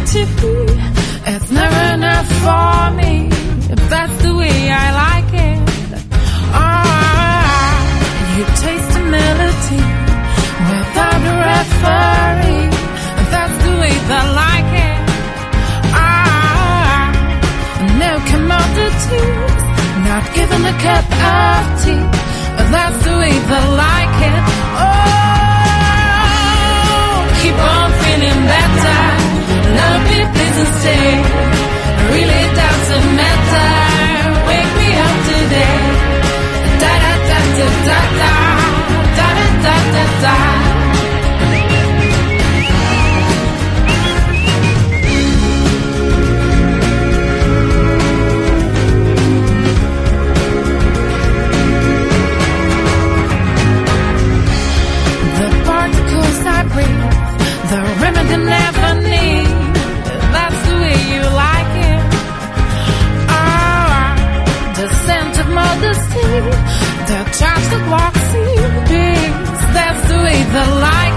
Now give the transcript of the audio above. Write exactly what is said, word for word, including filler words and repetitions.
plenty. It's never enough for me. That's the way I like it. Ah, you taste the melody without a referee. That's the way they like it. Ah, no commodities, not even a cup of tea. That's the way they like it. Oh, keep on feeling better. Love me, please, and stay. Really doesn't matter. Wake me up today. Da da da da da da da da da da. The remedy never need. That's the way you like it. Ah, the scent of modesty, the touch that walks in peace. That's the way they like it.